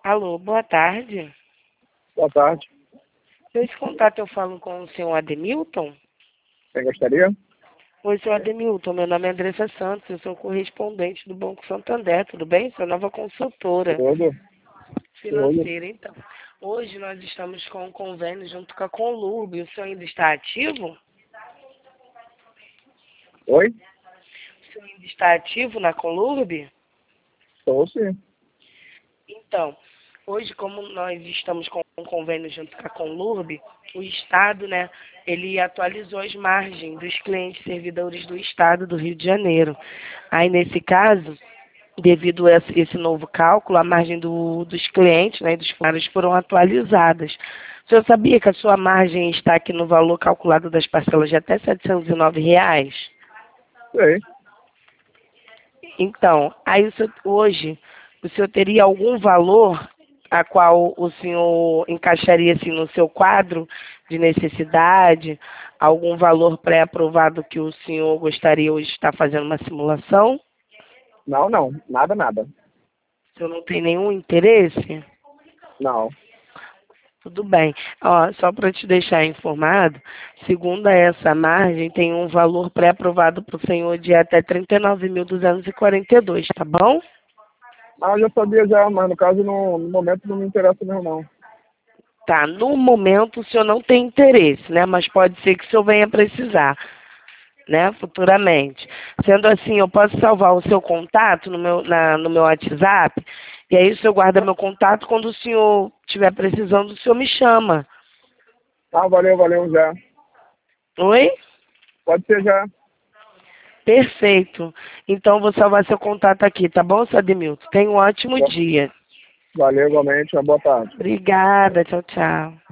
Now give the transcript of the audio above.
Alô, boa tarde. Boa tarde. Nesse contato eu falo com o senhor Ademilton. Quem gostaria? Oi, senhor Ademilton, meu nome é Andressa Santos, eu sou correspondente do Banco Santander, tudo bem? Sou nova consultora Tudo? Tudo. financeira, então. Hoje nós estamos com um convênio junto com a Conlurb, o senhor ainda está ativo? Oi? O senhor ainda está ativo na Conlurb? Estou sim. Então, hoje, como nós estamos com um convênio junto com a Conlurb, o Estado, né, ele atualizou as margens dos clientes servidores do Estado do Rio de Janeiro. Aí, nesse caso, devido a esse novo cálculo, a margem dos clientes, né, e dos funcionários foram atualizadas. O senhor sabia que a sua margem está aqui no valor calculado das parcelas de até R$ 709? Sei. Então, aí hoje, o senhor teria algum valor a qual o senhor encaixaria assim no seu quadro de necessidade, algum valor pré-aprovado que o senhor gostaria hoje de estar fazendo uma simulação? Não, não. Nada, nada. O senhor não tem nenhum interesse? Não. Tudo bem. Ó, só para te deixar informado, segundo essa margem, tem um valor pré-aprovado para o senhor de até R$ 39.242, tá bom? Ah, eu já sabia já, mas no caso, no momento, não me interessa mesmo, não. Tá, no momento o senhor não tem interesse, né? Mas pode ser que o senhor venha precisar, né? Futuramente. Sendo assim, eu posso salvar o seu contato no meu WhatsApp, e aí o senhor guarda meu contato, quando o senhor estiver precisando, o senhor me chama. Ah, valeu, valeu, já. Oi? Pode ser já. Perfeito. Então, eu vou salvar seu contato aqui, tá bom, seu Ademilton? Tenha um ótimo dia. Valeu, igualmente. Uma boa tarde. Obrigada, tchau, tchau.